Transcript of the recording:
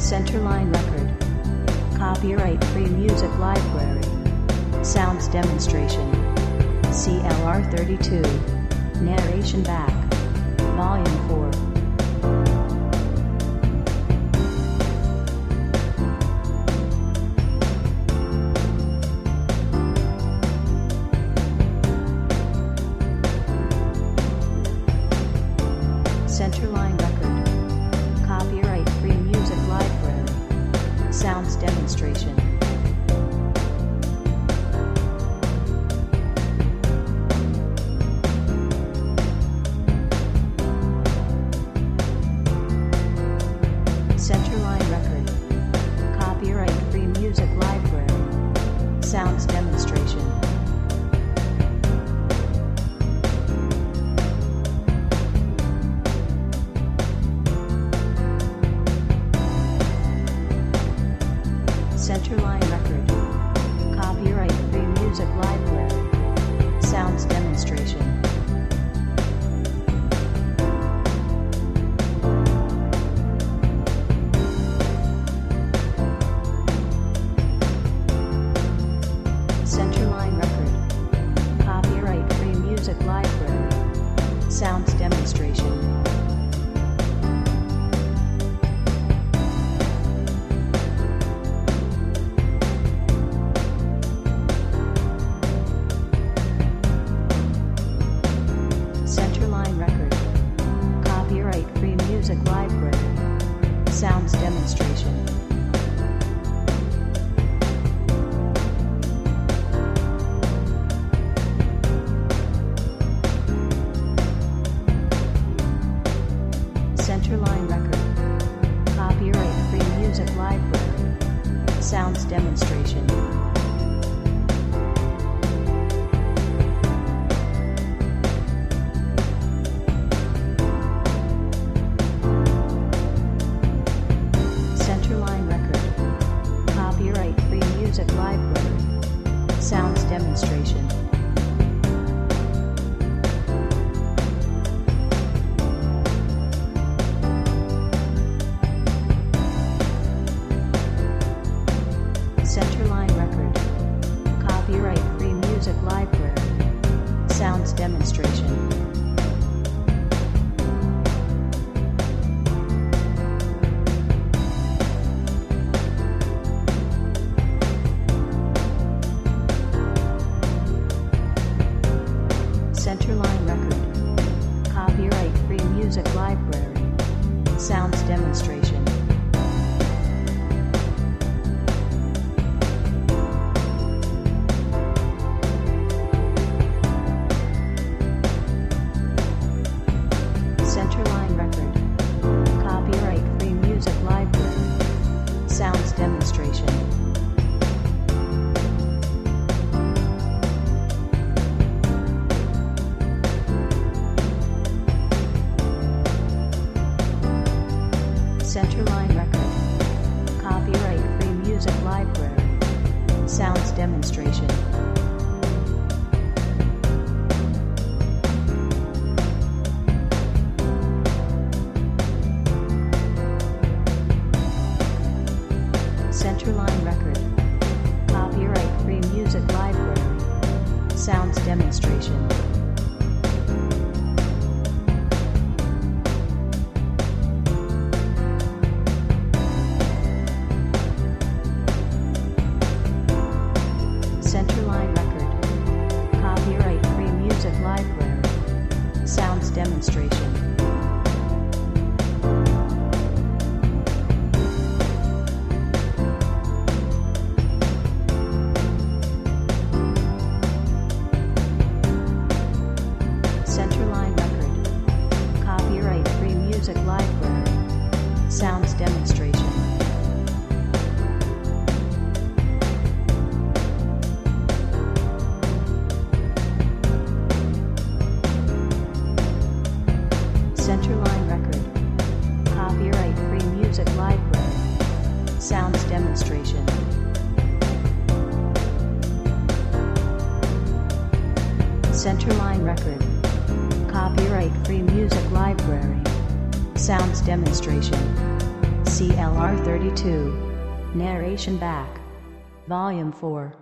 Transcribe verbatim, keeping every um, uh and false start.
Centerline Record. Copyright Free Music Library. Sounds Demonstration. C L R thirty-two. Narration Back. Volume four. Centerline Record. Copyright Free Music Library. Sounds Demonstration. Centerline Record. Copyright Free Music Library. Sounds Demonstration. Centerline Record. Copyright Free Music Library. Sounds Demonstration. Centerline Record. Copyright Free Music Library. Sounds Demonstration. Centerline Record. Copyright Free Music Library. Sounds Demonstration. Centerline Record. Copyright Free Music Library. Sounds Demonstration. Centerline Record. Copyright Free Music Library. Sounds Demonstration. Centerline Record. Copyright Free Music Library. Sounds Demonstration. Centerline Record. Copyright Free Music Library. Sounds Demonstration. Centerline Record. Copyright Free Music Library. Sounds Demonstration. Centerline Record. Copyright Free Music Library. Sounds Demonstration. Centerline Record. Copyright Free Music Library. Sounds Demonstration. Centerline Record. Copyright Free Music Library. Sounds Demonstration. Centerline Record. Copyright Free Music Library. Sounds Demonstration. Centerline Record. Copyright Free Music Library. Sounds Demonstration. Centerline Record. Copyright Free Music Library. Sounds Demonstration. C L R thirty-two. Narration back. Volume four.